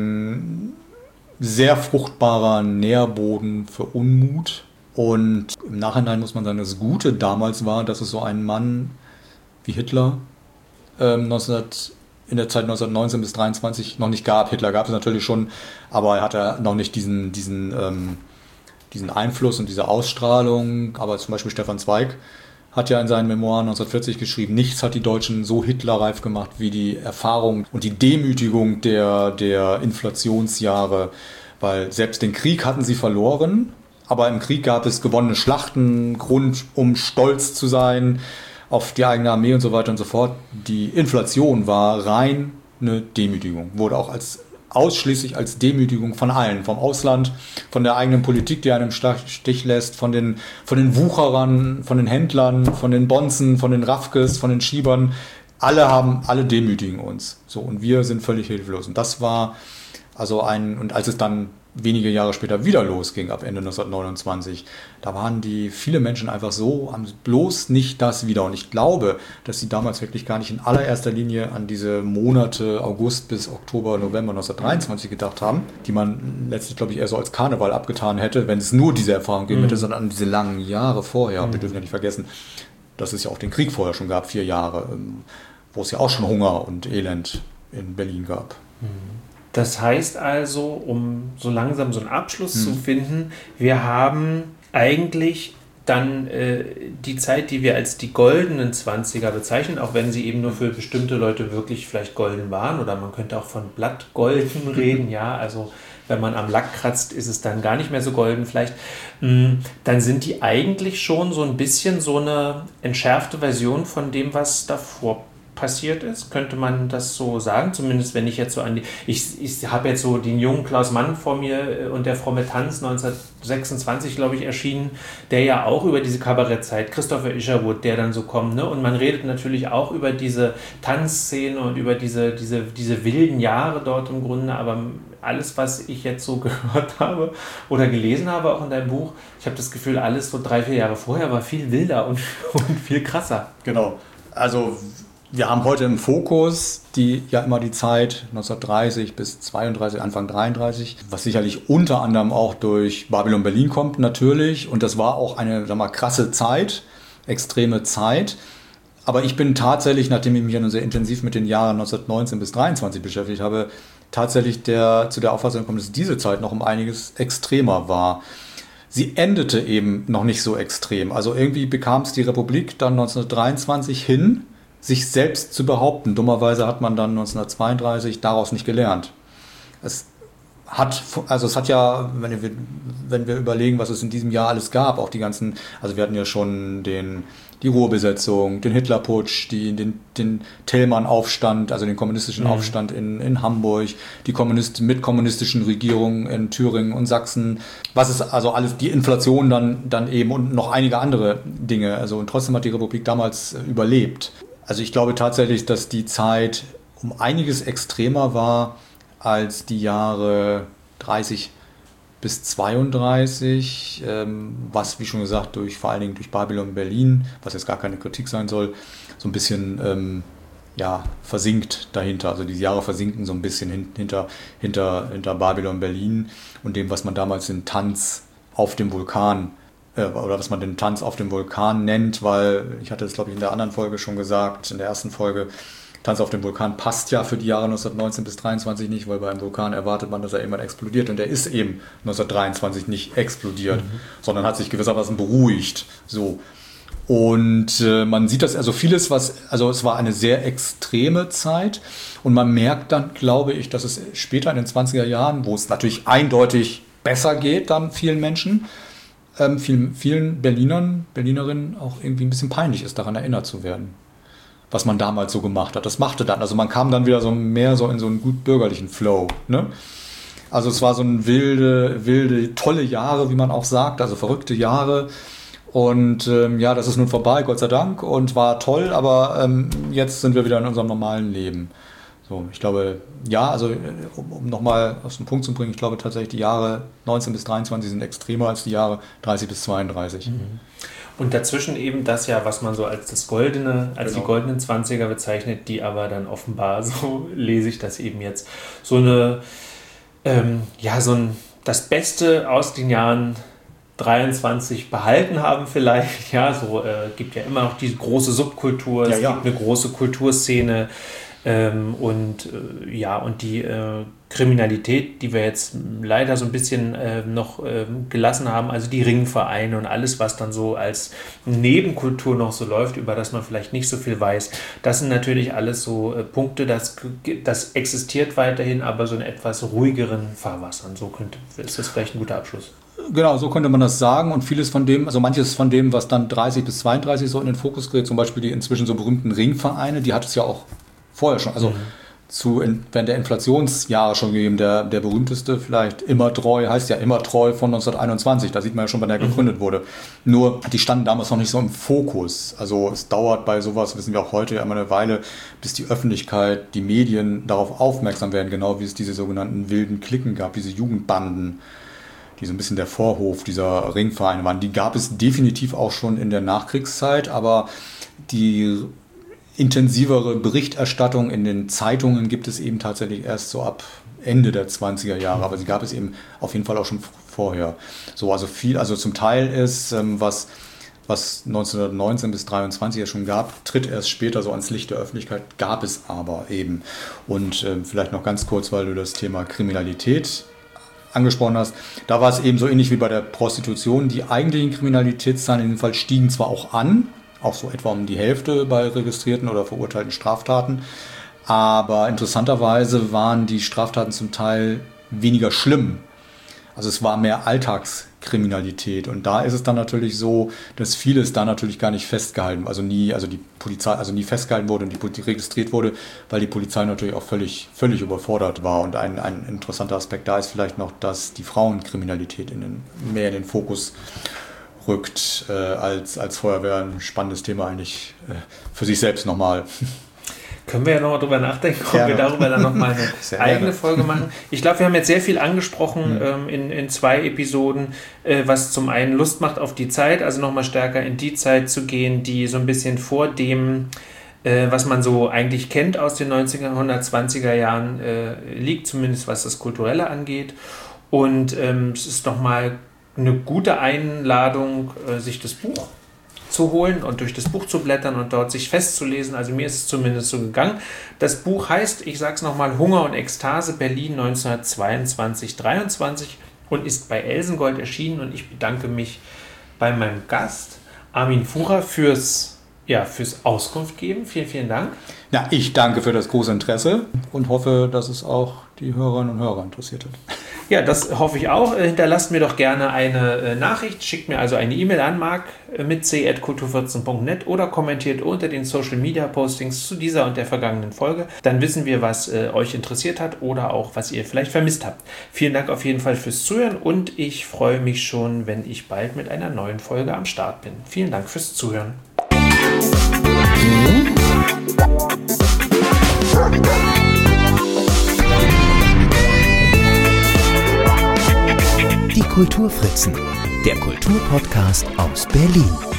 ein sehr fruchtbarer Nährboden für Unmut und im Nachhinein muss man sagen, das Gute damals war, dass es so einen Mann wie Hitler ähm, neunzehnhundertvierundachtzig in der Zeit neunzehnhundertneunzehn bis dreiundzwanzig noch nicht gab. Hitler gab es natürlich schon, aber er hatte noch nicht diesen, diesen, ähm, diesen Einfluss und diese Ausstrahlung. Aber zum Beispiel Stefan Zweig hat ja in seinen Memoiren neunzehnhundertvierzig geschrieben, nichts hat die Deutschen so hitlerreif gemacht wie die Erfahrung und die Demütigung der, der Inflationsjahre, weil selbst den Krieg hatten sie verloren, aber im Krieg gab es gewonnene Schlachten, Grund, um stolz zu sein auf die eigene Armee und so weiter und so fort. Die Inflation war rein eine Demütigung, wurde auch als ausschließlich als Demütigung von allen, vom Ausland, von der eigenen Politik, die einem im Stich lässt, von den, von den Wucherern, von den Händlern, von den Bonzen, von den Raffkes, von den Schiebern. Alle haben, alle demütigen uns. So, und wir sind völlig hilflos. Und das war also ein, und als es dann wenige Jahre später wieder losging, ab Ende neunzehnhundertneunundzwanzig, da waren die viele Menschen einfach so, haben bloß nicht das wieder. Und ich glaube, dass sie damals wirklich gar nicht in allererster Linie an diese Monate August bis Oktober, November neunzehnhundertdreiundzwanzig gedacht haben, die man letztlich, glaube ich, eher so als Karneval abgetan hätte, wenn es nur diese Erfahrung gegeben hätte, mhm. sondern an diese langen Jahre vorher. Mhm. Wir dürfen ja nicht vergessen, dass es ja auch den Krieg vorher schon gab, vier Jahre, wo es ja auch schon Hunger und Elend in Berlin gab. Mhm. Das heißt also, um so langsam so einen Abschluss hm. zu finden, wir haben eigentlich dann äh, die Zeit, die wir als die goldenen Zwanziger bezeichnen, auch wenn sie eben nur für bestimmte Leute wirklich vielleicht golden waren, oder man könnte auch von Blattgolden reden, ja, also wenn man am Lack kratzt, ist es dann gar nicht mehr so golden vielleicht, dann sind die eigentlich schon so ein bisschen so eine entschärfte Version von dem, was davor passiert ist, könnte man das so sagen, zumindest wenn ich jetzt so an die, ich, ich habe jetzt so den jungen Klaus Mann vor mir und der fromme Tanz neunzehnhundertsechsundzwanzig, glaube ich, erschienen, der ja auch über diese Kabarettzeit, Christopher Isherwood, der dann so kommt, ne? Und man redet natürlich auch über diese Tanzszene und über diese, diese, diese wilden Jahre dort im Grunde, aber alles, was ich jetzt so gehört habe oder gelesen habe, auch in deinem Buch, ich habe das Gefühl, alles so drei, vier Jahre vorher war viel wilder und, und viel krasser. Genau, also wir haben heute im Fokus die ja immer die Zeit neunzehnhundertdreißig bis zweiunddreißig, Anfang dreiunddreißig, was sicherlich unter anderem auch durch Babylon Berlin kommt natürlich. Und das war auch eine, sag mal, krasse Zeit, extreme Zeit. Aber ich bin tatsächlich, nachdem ich mich ja sehr intensiv mit den Jahren neunzehnhundertneunzehn bis dreiundzwanzig beschäftigt habe, tatsächlich der, zu der Auffassung gekommen, dass diese Zeit noch um einiges extremer war. Sie endete eben noch nicht so extrem. Also irgendwie bekam es die Republik dann neunzehnhundertdreiundzwanzig hin, sich selbst zu behaupten. Dummerweise hat man dann neunzehnhundertzweiunddreißig daraus nicht gelernt. Es hat, also es hat ja, wenn wir, wenn wir überlegen, was es in diesem Jahr alles gab, auch die ganzen, also wir hatten ja schon den, die Ruhrbesetzung, den Hitlerputsch, die, den, den Thälmann-Aufstand, also den kommunistischen mhm. Aufstand in, in Hamburg, die Kommunist, mit kommunistischen Regierungen in Thüringen und Sachsen, was ist also alles, die Inflation dann, dann eben und noch einige andere Dinge. Also und trotzdem hat die Republik damals überlebt. Also ich glaube tatsächlich, dass die Zeit um einiges extremer war als die Jahre dreißig bis zweiunddreißig, ähm, was, wie schon gesagt, durch vor allen Dingen durch Babylon Berlin, was jetzt gar keine Kritik sein soll, so ein bisschen ähm, ja, versinkt dahinter. Also diese Jahre versinken so ein bisschen hin, hinter, hinter, hinter Babylon Berlin und dem, was man damals den Tanz auf dem Vulkan oder was man den Tanz auf dem Vulkan nennt, weil, ich hatte das glaube ich in der anderen Folge schon gesagt, in der ersten Folge, Tanz auf dem Vulkan passt ja für die Jahre neunzehnhundertneunzehn bis dreiundzwanzig nicht, weil beim Vulkan erwartet man, dass er irgendwann explodiert und der ist eben neunzehnhundertdreiundzwanzig nicht explodiert, mhm. sondern hat sich gewissermaßen beruhigt. So. Und äh, man sieht das, also vieles, was, also es war eine sehr extreme Zeit und man merkt dann, glaube ich, dass es später in den zwanziger Jahren, wo es natürlich eindeutig besser geht, dann vielen Menschen, ähm, vielen, vielen Berlinern, Berlinerinnen auch irgendwie ein bisschen peinlich ist, daran erinnert zu werden, was man damals so gemacht hat. Das machte dann, also man kam dann wieder so mehr so in so einen gut bürgerlichen Flow, ne? Also es war so ein wilde, wilde, tolle Jahre, wie man auch sagt, also verrückte Jahre. Und ähm, ja, das ist nun vorbei, Gott sei Dank, und war toll, aber ähm, jetzt sind wir wieder in unserem normalen Leben. So, ich glaube, ja, also um, um nochmal auf den Punkt zu bringen, ich glaube tatsächlich, die Jahre neunzehn bis dreiundzwanzig sind extremer als die Jahre dreißig bis zweiunddreißig. Mhm. Und dazwischen eben das ja, was man so als das goldene, als genau. die goldenen Zwanziger bezeichnet, die aber dann offenbar, so lese ich das eben jetzt, so eine, ähm, ja, so ein, das Beste aus den Jahren dreiundzwanzig behalten haben vielleicht, ja, so äh, gibt ja immer noch diese große Subkultur, ja, es ja. gibt eine große Kulturszene, Ähm, und äh, ja, und die äh, Kriminalität, die wir jetzt leider so ein bisschen äh, noch äh, gelassen haben, also die Ringvereine und alles, was dann so als Nebenkultur noch so läuft, über das man vielleicht nicht so viel weiß, das sind natürlich alles so äh, Punkte, das, das existiert weiterhin, aber so in etwas ruhigeren Fahrwassern. So könnte, ist das vielleicht ein guter Abschluss. Genau, so könnte man das sagen und vieles von dem, also manches von dem, was dann dreißig bis zweiunddreißig so in den Fokus gerät, zum Beispiel die inzwischen so berühmten Ringvereine, die hat es ja auch vorher schon, also mhm. zu, während der Inflationsjahre schon gegeben, der, der berühmteste vielleicht Immer Treu, heißt ja Immer Treu von neunzehnhunderteinundzwanzig, da sieht man ja schon, wann der gegründet mhm. wurde. Nur, die standen damals noch nicht so im Fokus, also es dauert bei sowas, wissen wir auch heute ja immer eine Weile, bis die Öffentlichkeit, die Medien darauf aufmerksam werden, genau wie es diese sogenannten wilden Cliquen gab, diese Jugendbanden, die so ein bisschen der Vorhof dieser Ringvereine waren. Die gab es definitiv auch schon in der Nachkriegszeit, aber die intensivere Berichterstattung in den Zeitungen gibt es eben tatsächlich erst so ab Ende der zwanziger Jahre, aber sie gab es eben auf jeden Fall auch schon vorher. So, also viel, also zum Teil ist, was, was neunzehnhundertneunzehn bis dreiundzwanzig ja schon gab, tritt erst später so ans Licht der Öffentlichkeit, gab es aber eben. Und äh, vielleicht noch ganz kurz, weil du das Thema Kriminalität angesprochen hast, da war es eben so ähnlich wie bei der Prostitution. Die eigentlichen Kriminalitätszahlen in dem Fall stiegen zwar auch an, auch so etwa um die Hälfte bei registrierten oder verurteilten Straftaten, aber interessanterweise waren die Straftaten zum Teil weniger schlimm. Also es war mehr Alltagskriminalität und da ist es dann natürlich so, dass vieles da natürlich gar nicht festgehalten, also nie, also die Polizei, also nie festgehalten wurde und die Polizei registriert wurde, weil die Polizei natürlich auch völlig, völlig überfordert war. Und ein, ein interessanter Aspekt da ist vielleicht noch, dass die Frauenkriminalität in den, mehr in den Fokus rückt äh, als, als Feuerwehr. Ein spannendes Thema eigentlich äh, für sich selbst nochmal. Können wir ja nochmal drüber nachdenken, ob gerne. wir darüber dann nochmal eine sehr eigene gerne. Folge machen. Ich glaube, wir haben jetzt sehr viel angesprochen mhm. ähm, in, in zwei Episoden, äh, was zum einen Lust macht auf die Zeit, also nochmal stärker in die Zeit zu gehen, die so ein bisschen vor dem, äh, was man so eigentlich kennt aus den neunzehnhundertzwanziger Jahren äh, liegt, zumindest was das Kulturelle angeht. Und ähm, es ist nochmal eine gute Einladung, äh, sich das Buch zu holen und durch das Buch zu blättern und dort sich festzulesen. Also mir ist es zumindest so gegangen. Das Buch heißt, ich sage es nochmal, Hunger und Ekstase, Berlin neunzehnhundertzweiundzwanzig dreiundzwanzig und ist bei Elsengold erschienen. Und ich bedanke mich bei meinem Gast, Armin Fuhrer, fürs, ja, fürs Auskunft geben. Vielen, vielen Dank. Ja, ich danke für das große Interesse und hoffe, dass es auch die Hörerinnen und Hörer interessiert hat. Ja, das hoffe ich auch. Hinterlasst mir doch gerne eine Nachricht. Schickt mir also eine E-Mail an mark mit c at kultur vierzehn punkt net oder kommentiert unter den Social Media Postings zu dieser und der vergangenen Folge. Dann wissen wir, was äh, euch interessiert hat oder auch, was ihr vielleicht vermisst habt. Vielen Dank auf jeden Fall fürs Zuhören und ich freue mich schon, wenn ich bald mit einer neuen Folge am Start bin. Vielen Dank fürs Zuhören. Die Kulturfritzen, der Kulturpodcast aus Berlin.